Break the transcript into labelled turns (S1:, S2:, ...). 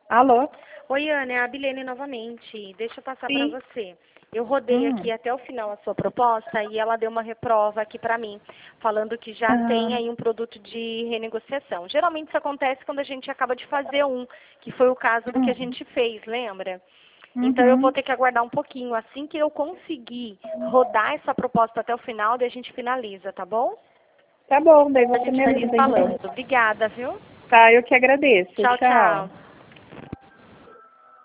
S1: Alô?
S2: Oi, Ana, é a Bilene novamente. Deixa eu passar para
S1: Sim.
S2: você. Eu rodei aqui até o final a sua proposta e ela deu uma reprova aqui para mim, falando que já tem
S1: Ah,
S2: aí um produto de renegociação. Geralmente isso acontece quando a gente acaba de fazer um, que foi o caso do que a
S1: uhum,
S2: gente fez, lembra? Então eu vou
S1: uhum.
S2: ter que aguardar um pouquinho. Assim que eu conseguir rodar essa proposta até o final, daí a gente finaliza, tá bom?
S1: Tá bom, daí
S2: A
S1: você
S2: gente
S1: me
S2: vai se
S1: avisa
S2: falando.
S1: então.
S2: Obrigada, viu?
S1: Tá, eu que agradeço.
S2: Tchau,
S1: Tchau.
S2: tchau.